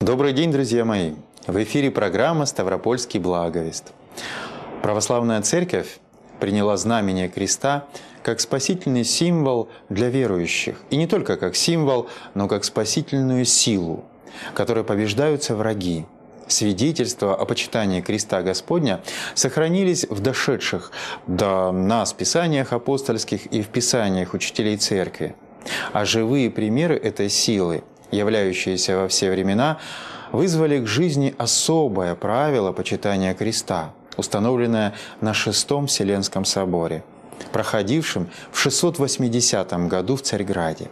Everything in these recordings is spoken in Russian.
Добрый день, друзья мои! В эфире программа «Ставропольский благовест». Православная Церковь приняла знамение креста как спасительный символ для верующих. И не только как символ, но как спасительную силу, которой побеждаются враги. Свидетельства о почитании креста Господня сохранились в дошедших до нас писаниях апостольских и в писаниях учителей Церкви. А живые примеры этой силы, являющиеся во все времена, вызвали к жизни особое правило почитания креста, установленное на Шестом Вселенском соборе, проходившем в 680 году в Царьграде.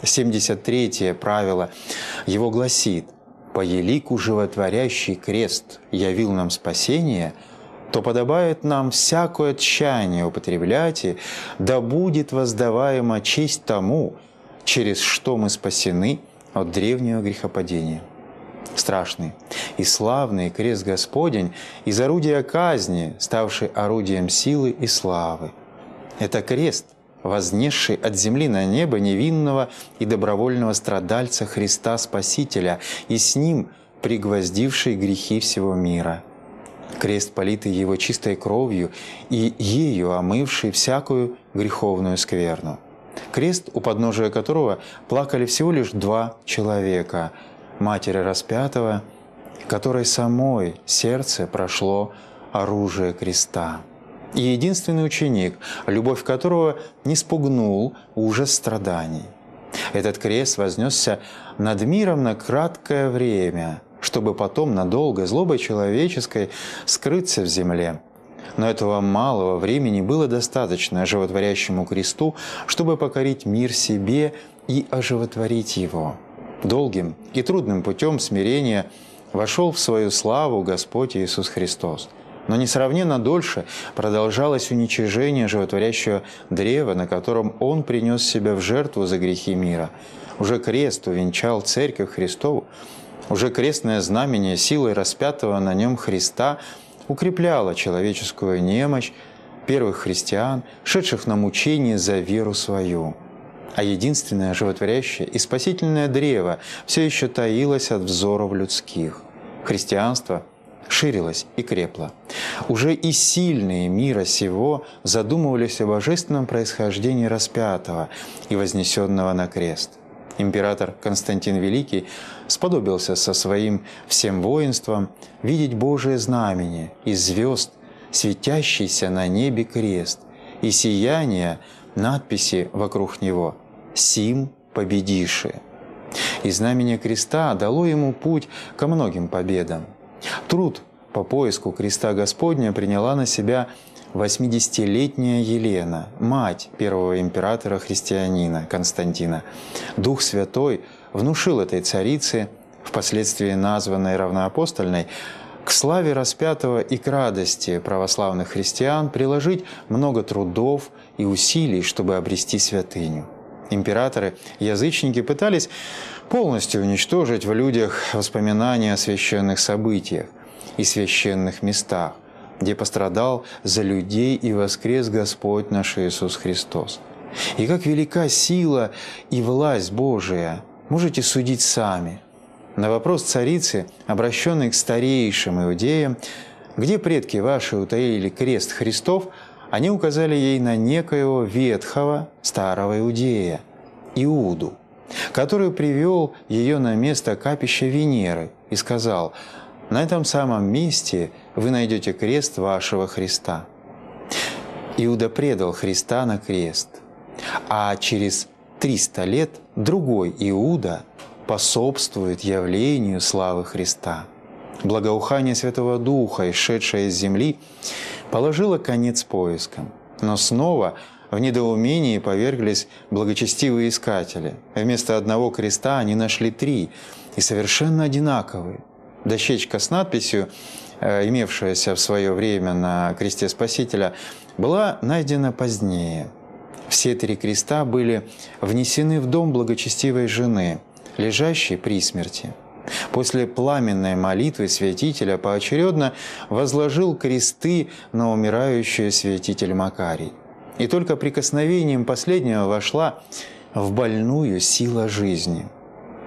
73-е правило его гласит: «По елику животворящий крест явил нам спасение, то подобает нам всякое тщание употреблять, и да будет воздаваема честь тому, через что мы спасены от древнего грехопадения». Страшный и славный крест Господень из орудия казни, ставший орудием силы и славы. Это крест, вознесший от земли на небо невинного и добровольного страдальца Христа Спасителя и с ним пригвоздивший грехи всего мира. Крест, политый Его чистой кровью и ею омывший всякую греховную скверну. Крест, у подножия которого плакали всего лишь два человека – Матери Распятого, которой самой сердце прошло оружие креста. И единственный ученик, любовь которого не спугнул ужас страданий. Этот крест вознесся над миром на краткое время, чтобы потом надолго злобой человеческой скрыться в земле. Но этого малого времени было достаточно оживотворящему кресту, чтобы покорить мир себе и оживотворить его. Долгим и трудным путем смирения вошел в свою славу Господь Иисус Христос. Но несравненно дольше продолжалось уничижение животворящего древа, на котором Он принес себя в жертву за грехи мира. Уже крест увенчал Церковь Христову, уже крестное знамение силой распятого на нем Христа укрепляло человеческую немощь первых христиан, шедших на мучение за веру свою. А единственное животворящее и спасительное древо все еще таилось от взоров людских. Христианство ширилось и крепло. Уже и сильные мира сего задумывались о божественном происхождении распятого и вознесенного на крест. Император Константин Великий сподобился со своим всем воинством видеть Божие знамение из звезд, светящийся на небе крест, и сияние надписи вокруг него «Сим победиши». И знамение креста дало ему путь ко многим победам. Труд по поиску креста Господня приняла на себя 80-летняя Елена, мать первого императора-христианина Константина. Дух Святой внушил этой царице, впоследствии названной равноапостольной, к славе распятого и к радости православных христиан приложить много трудов и усилий, чтобы обрести святыню. Императоры-язычники пытались полностью уничтожить в людях воспоминания о священных событиях и священных местах, где пострадал за людей и воскрес Господь наш Иисус Христос. И как велика сила и власть Божия, можете судить сами. На вопрос царицы, обращенный к старейшим иудеям, где предки ваши утаили крест Христов, они указали ей на некоего ветхого старого иудея, Иуду, который привел ее на место капища Венеры и сказал: «На этом самом месте вы найдете крест вашего Христа». Иуда предал Христа на крест, а через 300 лет другой Иуда способствует явлению славы Христа. Благоухание Святого Духа, исшедшее из земли, положило конец поискам. Но снова в недоумении поверглись благочестивые искатели. Вместо одного креста они нашли 3, и совершенно одинаковые. Дощечка с надписью, имевшаяся в свое время на кресте Спасителя, была найдена позднее. Все 3 креста были внесены в дом благочестивой жены, лежащей при смерти. После пламенной молитвы святителя поочередно возложил кресты на умирающую святитель Макарий. И только прикосновением последнего вошла в больную сила жизни.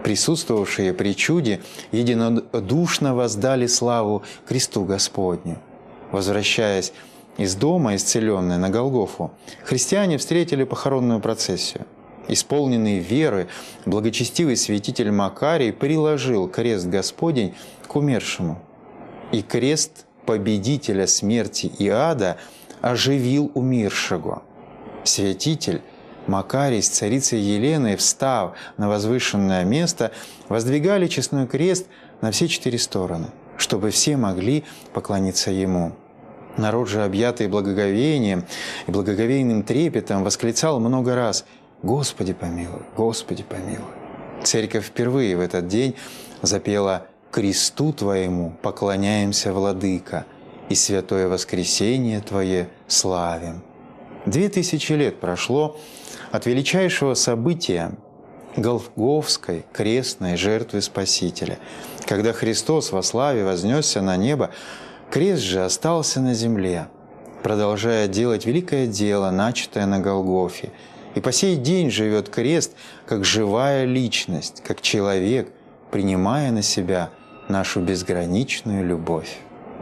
присутствовавшие при чуде, единодушно воздали славу кресту Господню. Возвращаясь из дома, исцеленные на Голгофу, христиане встретили похоронную процессию. Исполненный веры, благочестивый святитель Макарий приложил крест Господень к умершему. И крест победителя смерти и ада оживил умершего. Святитель Макарий с царицей Еленой, встав на возвышенное место, воздвигали честной крест на все 4 стороны, чтобы все могли поклониться ему. Народ же, объятый благоговением и благоговейным трепетом, восклицал много раз: «Господи помилуй, Господи помилуй». Церковь впервые в этот день запела: «Кресту Твоему поклоняемся, Владыка, и святое воскресение Твое славим». 2000 лет прошло от величайшего события Голгофской крестной жертвы Спасителя. Когда Христос во славе вознесся на небо, крест же остался на земле, продолжая делать великое дело, начатое на Голгофе. И по сей день живет крест как живая личность, как человек, принимая на себя нашу безграничную любовь.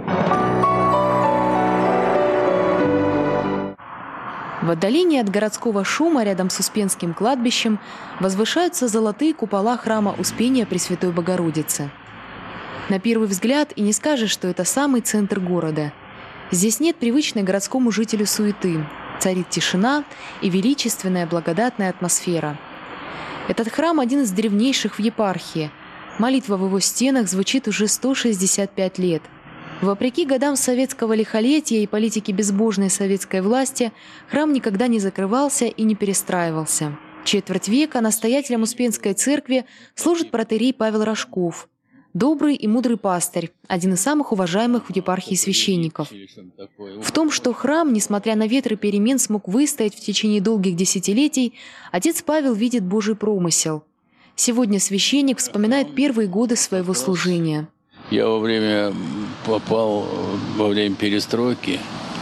В отдалении от городского шума, рядом с Успенским кладбищем, возвышаются золотые купола храма Успения Пресвятой Богородицы. На первый взгляд и не скажешь, что это самый центр города. Здесь нет привычной городскому жителю суеты. Царит тишина и величественная благодатная атмосфера. Этот храм один из древнейших в епархии. Молитва в его стенах звучит уже 165 лет. Вопреки годам советского лихолетия и политики безбожной советской власти, храм никогда не закрывался и не перестраивался. Четверть века настоятелем Успенской церкви служит протоиерей Павел Рожков. Добрый и мудрый пастырь, один из самых уважаемых в епархии священников. В том, что храм, несмотря на ветры перемен, смог выстоять в течение долгих десятилетий, отец Павел видит Божий промысел. Сегодня священник вспоминает первые годы своего служения. Я попал во время перестройки,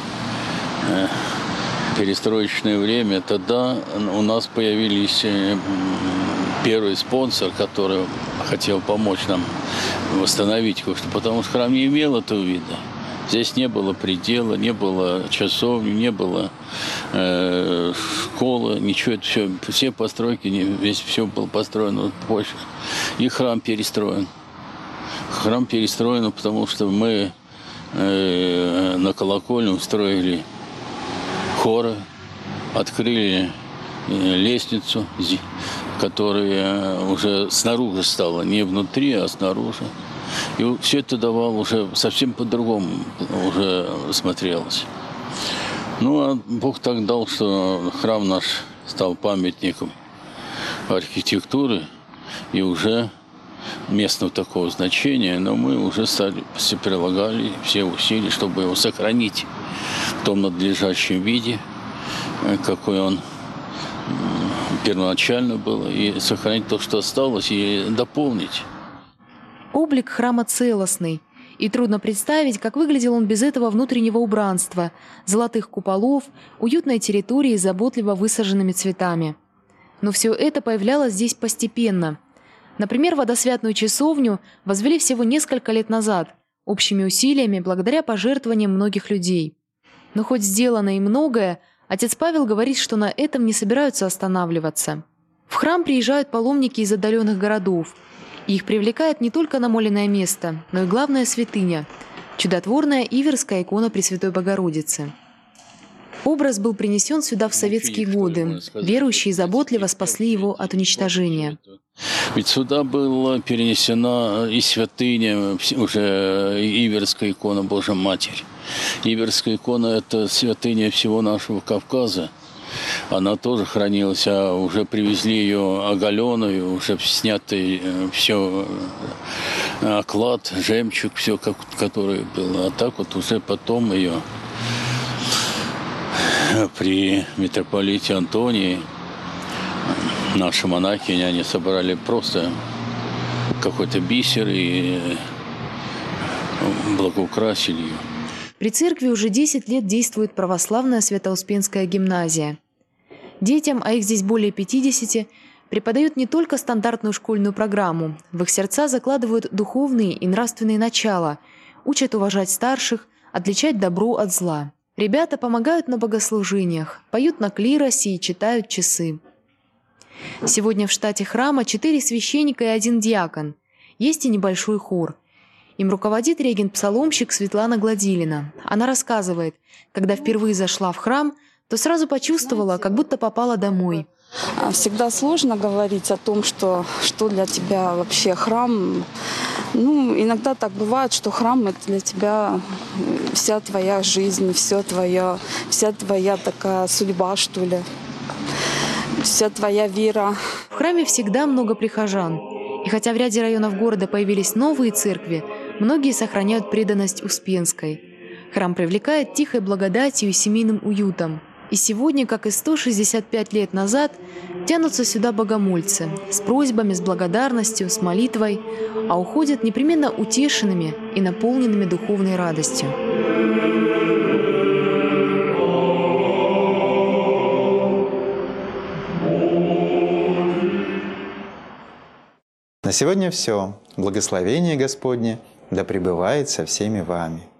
перестроечное время. Тогда у нас появились первый спонсор, который хотел помочь нам восстановить кое-что, потому что храм не имел этого вида. Здесь не было предела, не было часовни, не было школы, ничего. Это все постройки, все было построено позже. И храм перестроен. Храм перестроен, потому что мы на колокольню устроили хоры, открыли лестницу, которая уже снаружи стала, не внутри, а снаружи. И все это давало уже совсем по-другому, уже смотрелось. Ну, а Бог так дал, что храм наш стал памятником архитектуры и уже местного такого значения, но мы уже все прилагали все усилия, чтобы его сохранить в том надлежащем виде, какой он первоначально был, и сохранить то, что осталось, и дополнить. Облик храма целостный, и трудно представить, как выглядел он без этого внутреннего убранства, золотых куполов, уютной территории с заботливо высаженными цветами. Но все это появлялось здесь постепенно. Например, водосвятную часовню возвели всего несколько лет назад, общими усилиями, благодаря пожертвованиям многих людей. Но хоть сделано и многое, отец Павел говорит, что на этом не собираются останавливаться. В храм приезжают паломники из отдаленных городов. И их привлекает не только намоленное место, но и главная святыня – чудотворная Иверская икона Пресвятой Богородицы. Образ был принесен сюда в советские годы. Верующие заботливо спасли его от уничтожения. Ведь сюда была перенесена и святыня, уже Иверская икона Божья Матерь. Иверская икона – это святыня всего нашего Кавказа. Она тоже хранилась, а уже привезли ее оголенную, уже снятый все оклад, жемчуг, все, который был. А так вот уже потом ее при митрополите Антонии наши монахи, они собрали просто какой-то бисер и благоукрасили ее. При церкви уже 10 лет действует православная Свято-Успенская гимназия. Детям, а их здесь более 50, преподают не только стандартную школьную программу, в их сердца закладывают духовные и нравственные начала, учат уважать старших, отличать добро от зла. Ребята помогают на богослужениях, поют на клиросе и читают часы. Сегодня в штате храма 4 священника и 1 диакон. Есть и небольшой хор. Им руководит регент-псаломщик Светлана Гладилина. Она рассказывает, когда впервые зашла в храм, то сразу почувствовала, как будто попала домой. Всегда сложно говорить о том, что для тебя вообще храм. Иногда так бывает, что храм – это для тебя вся твоя жизнь, вся твоя такая судьба, что ли, вся твоя вера. В храме всегда много прихожан. И хотя в ряде районов города появились новые церкви, многие сохраняют преданность Успенской. Храм привлекает тихой благодатью и семейным уютом. И сегодня, как и 165 лет назад, тянутся сюда богомольцы с просьбами, с благодарностью, с молитвой, а уходят непременно утешенными и наполненными духовной радостью. На сегодня все. Благословение Господне да пребывает со всеми вами.